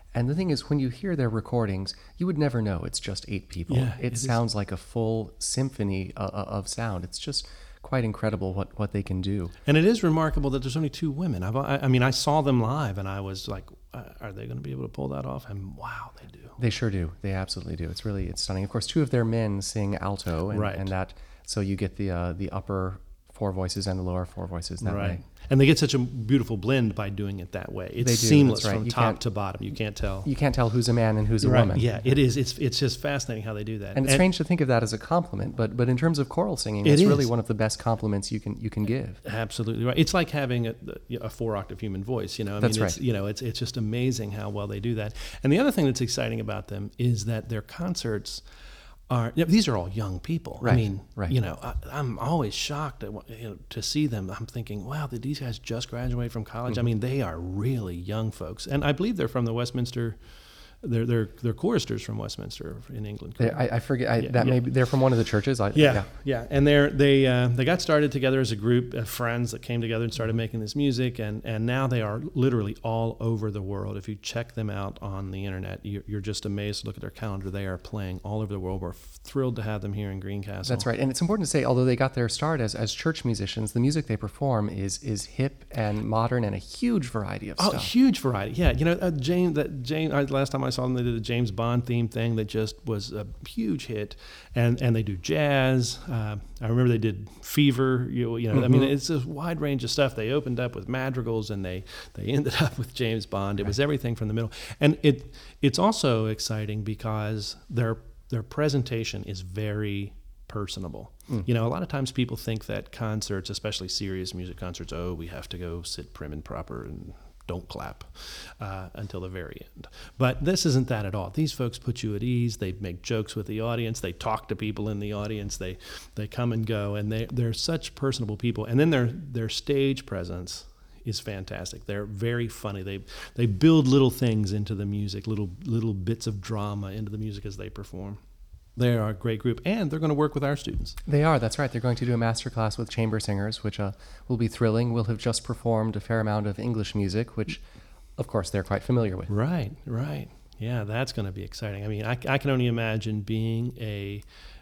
And the thing is, when you hear their recordings, you would never know it's just eight people. Yeah, it, it is. sounds like a full symphony uh, of sound. It's just quite incredible what, what they can do. And it is remarkable that there's only two women. I've, I, I mean, I saw them live, and I was like, uh, are they going to be able to pull that off? And wow, they do. They sure do. They absolutely do. It's really it's stunning. Of course, two of their men sing alto, and, Right. and that so you get the uh, the upper four voices and the lower four voices that Right. way. And they get such a beautiful blend by doing it that way. It's They do, seamless that's right. from You top can't- to bottom. You can't tell. You can't tell who's a man and who's a Right. woman. Yeah, it is. It's it's just fascinating how they do that. And it's strange to think of that as a compliment, but but in terms of choral singing, It it's really is. one of the best compliments you can you can give. Absolutely right. It's like having a, a four octave human voice. You know, I That's mean, it's, right. You know, it's it's just amazing how well they do that. And the other thing that's exciting about them is that their concerts are. You know, these are all young people. I Right, mean, right. you know, I, I'm always shocked at, what- you know, to see them. I'm thinking, wow, did these guys just graduate from college? Mm-hmm. I mean, they are really young folks, and I believe they're from the Westminster. They're they're they're choristers from Westminster in England. They, correct? I, I forget I, Yeah, that yeah. maybe they're from one of the churches. I, Yeah, yeah, and they're they uh, they got started together as a group of friends that came together and started making this music, and, and now they are literally all over the world. If you check them out on the internet, you're, you're just amazed to look at their calendar. They are playing all over the world. We're thrilled to have them here in Greencastle. That's right. And it's important to say, although they got their start as, as church musicians, the music they perform is is hip and modern and a huge variety of Oh, stuff. huge variety! Yeah, you know, uh, James. That James. Uh, last time I saw them, they did the James Bond theme thing that just was a huge hit, and and they do jazz. Uh, I remember they did Fever. You, you know, I mean, it's a wide range of stuff. They opened up with madrigals, and they they ended up with James Bond. It was everything from the middle, and it it's also exciting because their their presentation is very personable. You know, a lot of times people think that concerts, especially serious music concerts, oh, we have to go sit prim and proper and don't clap uh, until the very end. But this isn't that at all. These folks put you at ease. They make jokes with the audience. They talk to people in the audience. They they come and go, and they they're such personable people. And then their their stage presence is fantastic. They're very funny. They they build little things into the music, little little bits of drama into the music as they perform. They are a great group, and they're going to work with our students. They are, that's right. They're going to do a master class with chamber singers, which uh, will be thrilling. We'll have just performed a fair amount of English music, which, of course, they're quite familiar with. Right, right. Yeah, that's going to be exciting. I mean, I, I can only imagine being a,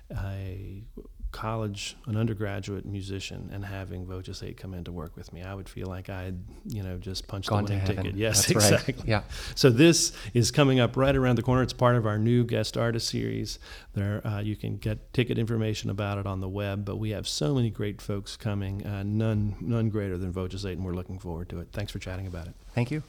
a college, an undergraduate musician, and having Voces eight come in to work with me. I would feel like I'd, you know, just punched Gone the to winning heaven. ticket. Yes, That's right. exactly. Yeah. So this is coming up right around the corner. It's part of our new guest artist series. There, uh, you can get ticket information about it on the web. But we have so many great folks coming, uh, none none greater than Voces eight, and we're looking forward to it. Thanks for chatting about it. Thank you.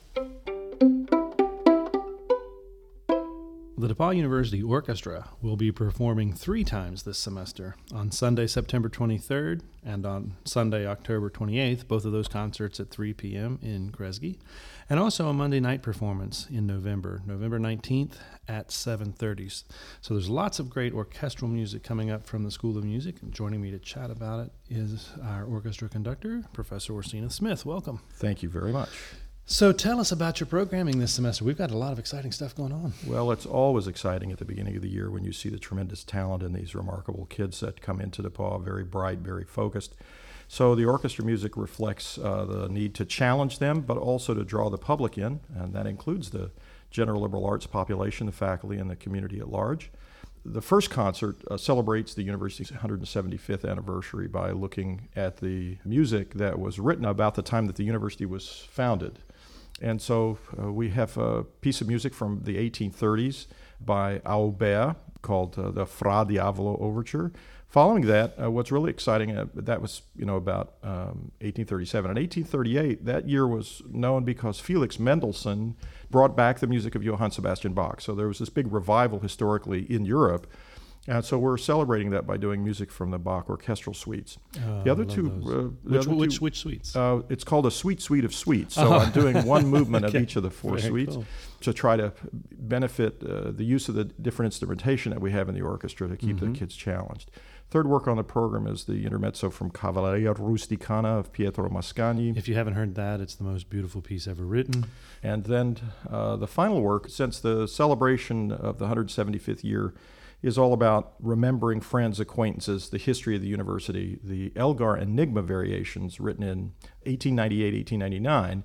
The DePaul University Orchestra will be performing three times this semester, on Sunday, September twenty-third, and on Sunday, October twenty-eighth, both of those concerts at three p.m. in Kresge, and also a Monday night performance in November, November nineteenth at seven thirty. So there's lots of great orchestral music coming up from the School of Music, and joining me to chat about it is our orchestra conductor, Professor Orsina Smith. Welcome. Thank you very much. So tell us about your programming this semester. We've got a lot of exciting stuff going on. Well, it's always exciting at the beginning of the year when you see the tremendous talent in these remarkable kids that come into DePaul, very bright, very focused. So the orchestra music reflects uh, the need to challenge them, but also to draw the public in, and that includes the general liberal arts population, the faculty, and the community at large. The first concert uh, celebrates the university's one hundred seventy-fifth anniversary by looking at the music that was written about the time that the university was founded. And so uh, we have a piece of music from the eighteen thirties by Aubert called uh, the Fra Diavolo Overture. Following that, uh, what's really exciting, uh, that was, you know, about um, eighteen thirty-seven. In eighteen thirty-eight, that year was known because Felix Mendelssohn brought back the music of Johann Sebastian Bach. So there was this big revival historically in Europe. And so we're celebrating that by doing music from the Bach orchestral suites. Oh, the other I love two, those. uh, the Which, other which, two which suites? Uh, it's called a sweet suite of suites. So Oh. I'm doing one movement Okay. of each of the four Very suites cool. to try to benefit uh, the use of the different instrumentation that we have in the orchestra to keep Mm-hmm. the kids challenged. Third work on the program is the intermezzo from Cavalleria Rusticana of Pietro Mascagni. If you haven't heard that, it's the most beautiful piece ever written. And then uh, the final work, since the celebration of the one hundred seventy-fifth year is all about remembering friends, acquaintances, the history of the university, the Elgar Enigma variations written in eighteen ninety-eight, eighteen ninety-nine,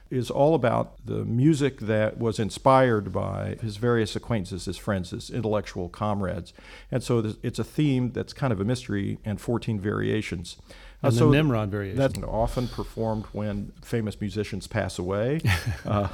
is all about the music that was inspired by his various acquaintances, his friends, his intellectual comrades. And so there's- it's a theme that's kind of a mystery and fourteen variations. And Uh, the Nimrod variation. That's often performed when famous musicians pass away. uh,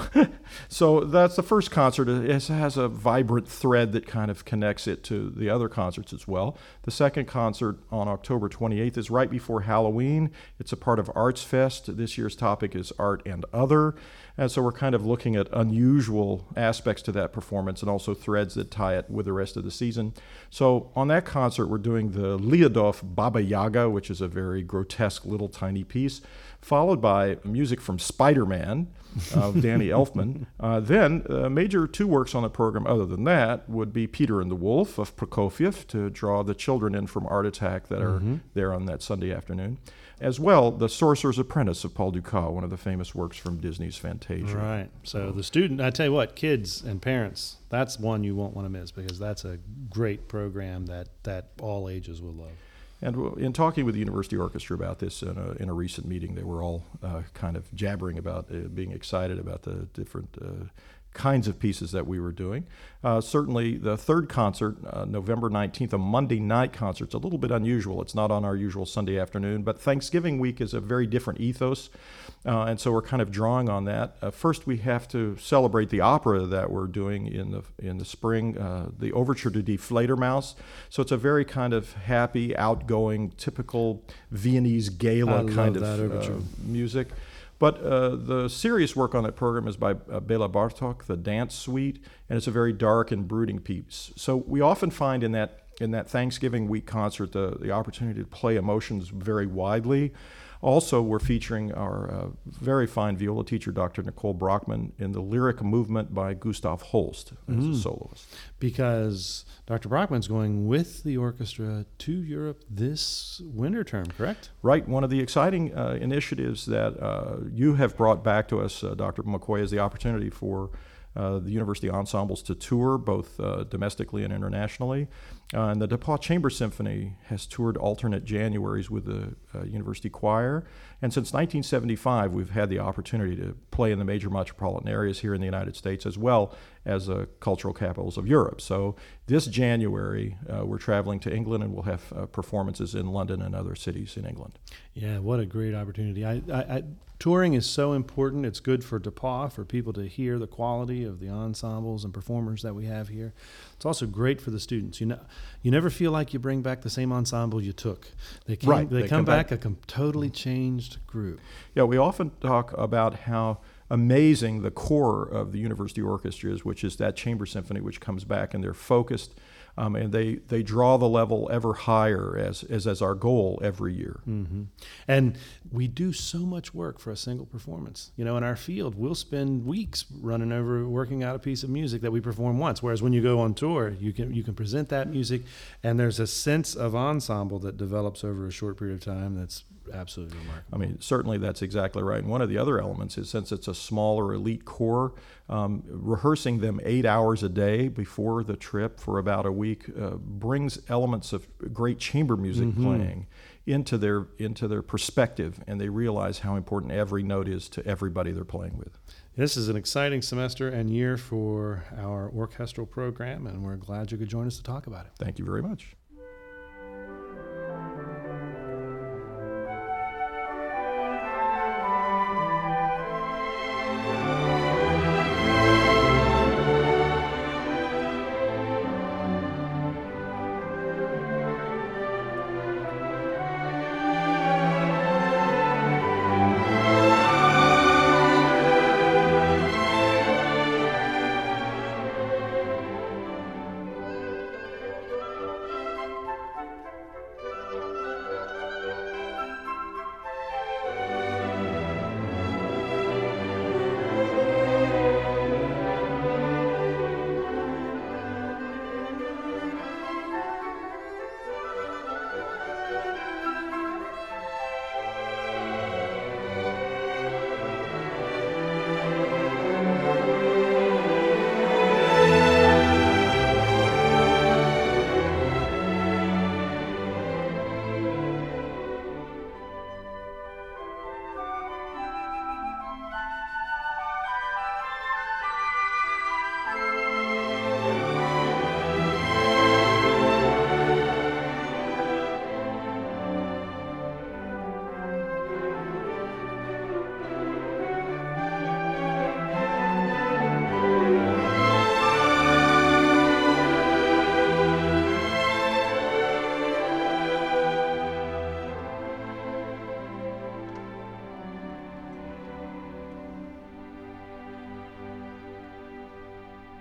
so that's the first concert. It has a vibrant thread that kind of connects it to the other concerts as well. The second concert on October twenty-eighth is right before Halloween. It's a part of Arts Fest. This year's topic is Art and Other. And so we're kind of looking at unusual aspects to that performance and also threads that tie it with the rest of the season. So on that concert, we're doing the Liadov Baba Yaga, which is a very grotesque little tiny piece, followed by music from Spider-Man of Danny Elfman. Uh, then uh, major two works on the program other than that would be Peter and the Wolf of Prokofiev to draw the children in from Art Attack that are Mm-hmm. there on that Sunday afternoon. As well, The Sorcerer's Apprentice of Paul Dukas, one of the famous works from Disney's Fantasia. Right. So the student, I tell you what, kids and parents, that's one you won't want to miss because that's a great program that, that all ages will love. And w- in talking with the University Orchestra about this in a, in a recent meeting, they were all uh, kind of jabbering about uh, being excited about the different uh, kinds of pieces that we were doing. Uh, certainly the third concert, uh, November nineteenth, a Monday night concert, it's a little bit unusual. It's not on our usual Sunday afternoon, but Thanksgiving week is a very different ethos, uh, and so we're kind of drawing on that. Uh, first, we have to celebrate the opera that we're doing in the in the spring, uh, the Overture to Die Fledermaus. So it's a very kind of happy, outgoing, typical Viennese I gala love kind of that overture. uh, music. But uh, the serious work on that program is by uh, Bela Bartok, the Dance Suite, and it's a very dark and brooding piece. So we often find in that in that Thanksgiving week concert the, the opportunity to play emotions very widely. Also, we're featuring our uh, very fine viola teacher, Doctor Nicole Brockman, in the Lyric Movement by Gustav Holst as Mm. a soloist. Because Doctor Brockman's going with the orchestra to Europe this winter term, correct? Right. One of the exciting uh, initiatives that uh, you have brought back to us, uh, Doctor McCoy, is the opportunity for uh, the university ensembles to tour both uh, domestically and internationally. Uh, and the DePauw Chamber Symphony has toured alternate Januaries with the uh, university choir. And since nineteen seventy-five, we've had the opportunity to play in the major metropolitan areas here in the United States as well as the cultural capitals of Europe. So this January, uh, we're traveling to England and we'll have uh, performances in London and other cities in England. Yeah, what a great opportunity. I, I, I, touring is so important. It's good for DePauw, for people to hear the quality of the ensembles and performers that we have here. It's also great for the students. You know, you never feel like you bring back the same ensemble you took. They, came, Right. they, They come, come back, back- a com- totally changed group. Yeah, we often talk about how amazing the core of the university orchestra is, which is that chamber symphony, which comes back and they're focused, um, and they, they draw the level ever higher as as, as our goal every year. Mm-hmm. And we do so much work for a single performance. You know, in our field, we'll spend weeks running over, working out a piece of music that we perform once. Whereas when you go on tour, you can you can present that music, and there's a sense of ensemble that develops over a short period of time that's absolutely remarkable. I mean, certainly that's exactly right. And one of the other elements is, since it's a smaller elite corps, um, rehearsing them eight hours a day before the trip for about a week uh, brings elements of great chamber music Mm-hmm. playing into their into their perspective, and they realize how important every note is to everybody they're playing with. This is an exciting semester and year for our orchestral program, and we're glad you could join us to talk about it. Thank you very much.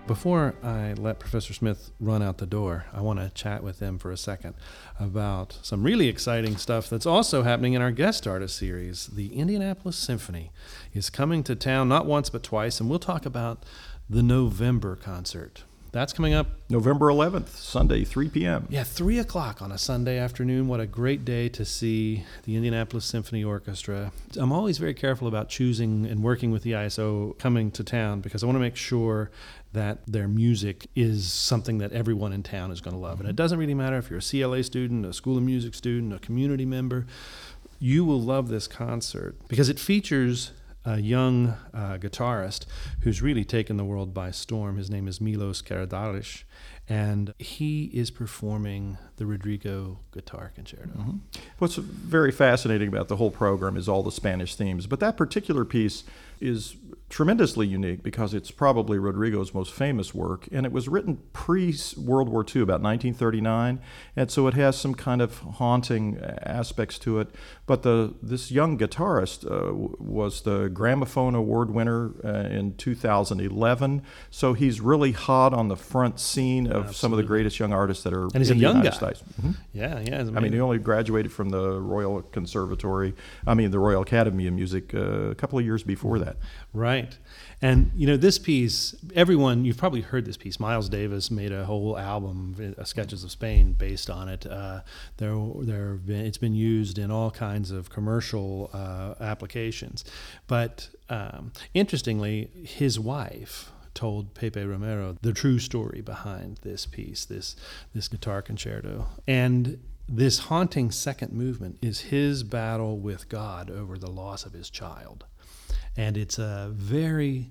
Before I let Professor Smith run out the door, I want to chat with them for a second about some really exciting stuff that's also happening in our guest artist series. The Indianapolis Symphony is coming to town not once but twice, and we'll talk about the November concert. That's coming up November eleventh, Sunday, three p.m. Yeah, three o'clock on a Sunday afternoon. What a great day to see the Indianapolis Symphony Orchestra. I'm always very careful about choosing and working with the I S O coming to town because I want to make sure that their music is something that everyone in town is going to love. And it doesn't really matter if you're a C L A student, a School of Music student, a community member. You will love this concert because it features a young uh, guitarist who's really taken the world by storm. His name is Milos Karadzic, and he is performing the Rodrigo Guitar Concerto. Mm-hmm. What's very fascinating about the whole program is all the Spanish themes, but that particular piece is tremendously unique because it's probably Rodrigo's most famous work, and it was written pre-World War Two, about nineteen thirty-nine, and so it has some kind of haunting aspects to it. But the this young guitarist uh, was the Gramophone Award winner uh, in two thousand eleven, so he's really hot on the front scene of Absolutely. Some of the greatest young artists that are And he's in a the young United guy. States. Mm-hmm. Yeah, yeah. I mean, he only graduated from the Royal Conservatory, I mean, the Royal Academy of Music uh, a couple of years before that. Right. And, you know, this piece, everyone, you've probably heard this piece. Miles Davis made a whole album, uh, Sketches of Spain, based on it. Uh, there, there have been, it's been used in all kinds of commercial uh, applications. But um, interestingly, his wife told Pepe Romero the true story behind this piece, this this guitar concerto. And this haunting second movement is his battle with God over the loss of his child. And it's a very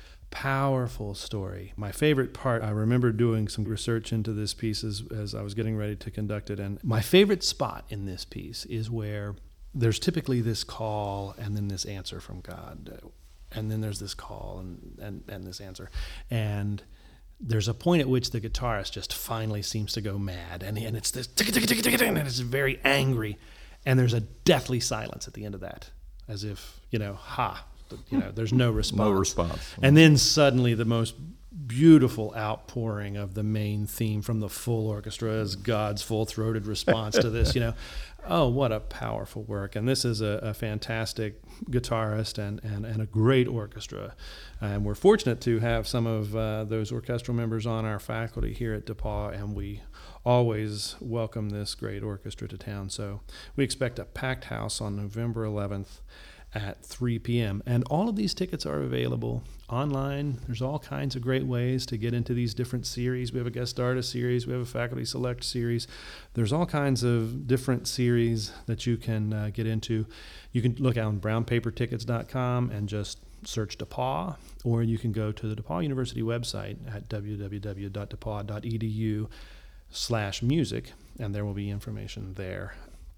powerful story. My favorite part, I remember doing some research into this piece as, as I was getting ready to conduct it, and my favorite spot in this piece is where there's typically this call and then this answer from God. And then there's this call and, and, and this answer. And there's a point at which the guitarist just finally seems to go mad. And, and it's this, and it's very angry. And there's a deathly silence at the end of that, as if, you know, ha, you know, there's no response. No response. And then suddenly the most beautiful outpouring of the main theme from the full orchestra is God's full-throated response to this, you know. Oh, what a powerful work. And this is a, a fantastic guitarist and, and, and a great orchestra. And we're fortunate to have some of uh, those orchestral members on our faculty here at DePauw, and we always welcome this great orchestra to town. So we expect a packed house on November eleventh at three p.m. And all of these tickets are available online. There's all kinds of great ways to get into these different series. We have a guest artist series. We have a faculty select series. There's all kinds of different series that you can uh, get into. You can look on brown paper tickets dot com and just search DePauw, or you can go to the DePauw University website at w w w dot depaw dot e d u slash music, and there will be information there.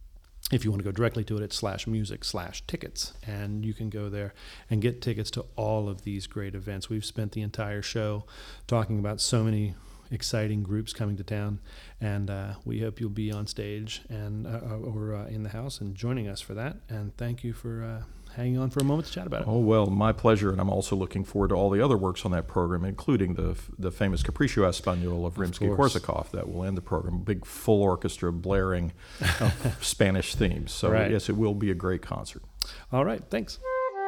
If you want to go directly to it, it's slash music slash tickets, and you can go there and get tickets to all of these great events. We've spent the entire show talking about so many exciting groups coming to town, and uh, we hope you'll be on stage and uh, or uh, in the house and joining us for that. And thank you for uh, hanging on for a moment to chat about it. Oh, well, my pleasure, and I'm also looking forward to all the other works on that program, including the the famous Capriccio Español of Rimsky-Korsakov that will end the program. Big full orchestra blaring uh, Spanish themes. So, Right. yes, it will be a great concert. All right, thanks.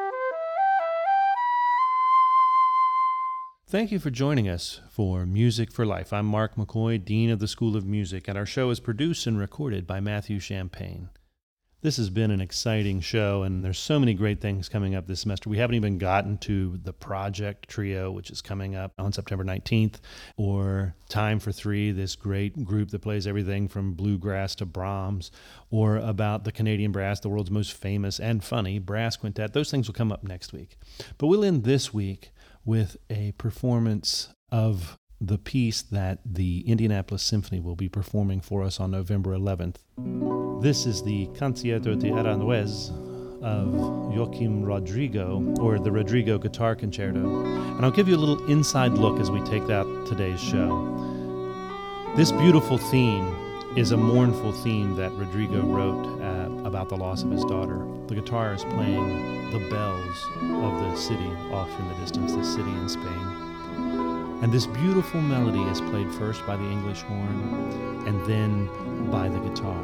Thank you for joining us for Music for Life. I'm Mark McCoy, Dean of the School of Music, and our show is produced and recorded by Matthew Champagne. This has been an exciting show, and there's so many great things coming up this semester. We haven't even gotten to the Project Trio, which is coming up on September nineteenth, or Time for Three, this great group that plays everything from bluegrass to Brahms, or about the Canadian Brass, the world's most famous and funny brass quintet. Those things will come up next week. But we'll end this week with a performance of the piece that the Indianapolis Symphony will be performing for us on November eleventh. This is the Concierto de Aranjuez of Joaquim Rodrigo, or the Rodrigo Guitar Concerto. And I'll give you a little inside look as we take out today's show. This beautiful theme is a mournful theme that Rodrigo wrote uh, about the loss of his daughter. The guitar is playing the bells of the city off in the distance, the city in Spain. And this beautiful melody is played first by the English horn and then by the guitar.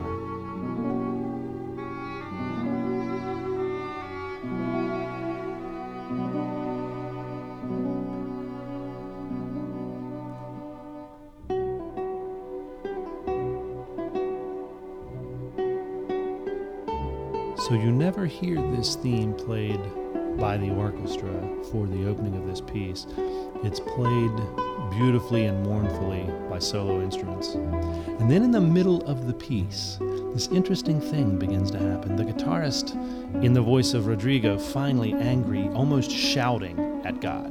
So you never hear this theme played by the orchestra for the opening of this piece. It's played beautifully and mournfully by solo instruments. And then in the middle of the piece, this interesting thing begins to happen. The guitarist, in the voice of Rodrigo, finally angry, almost shouting at God.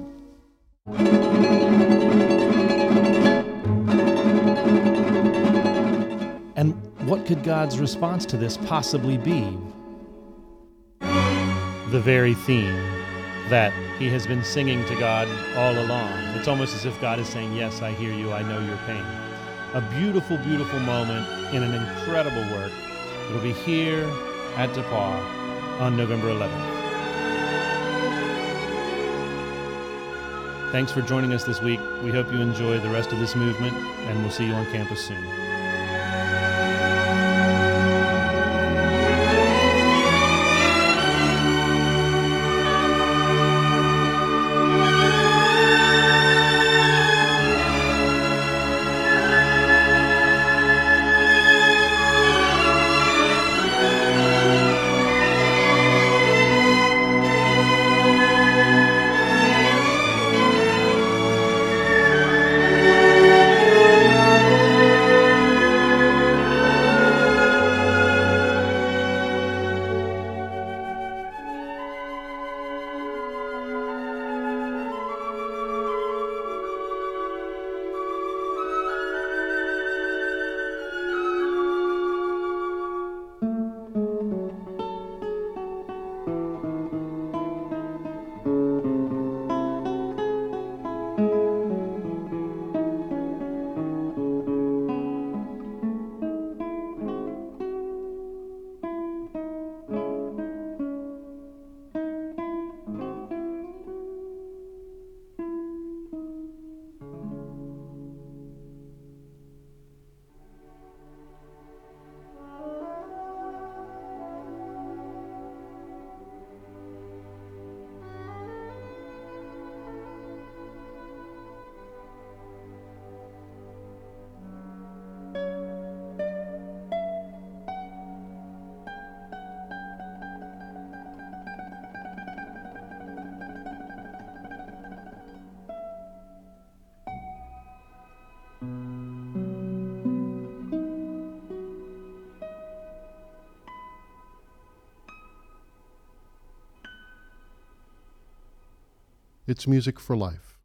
And what could God's response to this possibly be? The very theme that he has been singing to God all along. It's almost as if God is saying, yes, I hear you, I know your pain. A beautiful, beautiful moment in an incredible work. It'll be here at DePauw on November eleventh. Thanks for joining us this week. We hope you enjoy the rest of this movement, and we'll see you on campus soon. It's music for life.